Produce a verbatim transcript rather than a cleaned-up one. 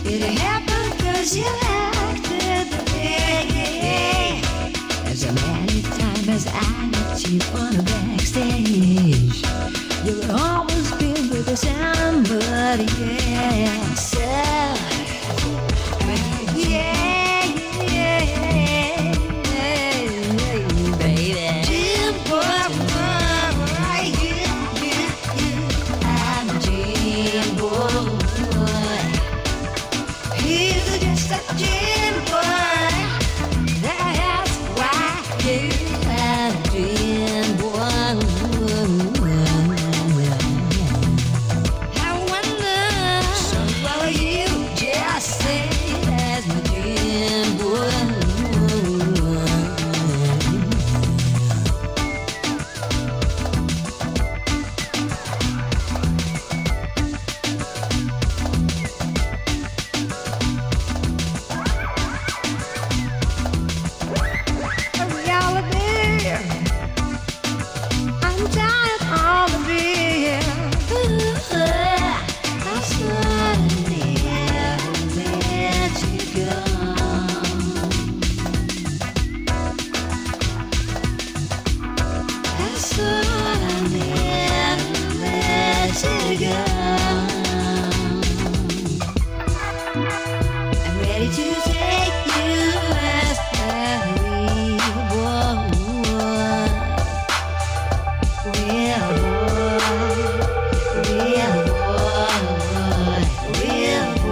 It happened cause you acted the day. As many times as I met you on a backstage, you would always be with somebody else.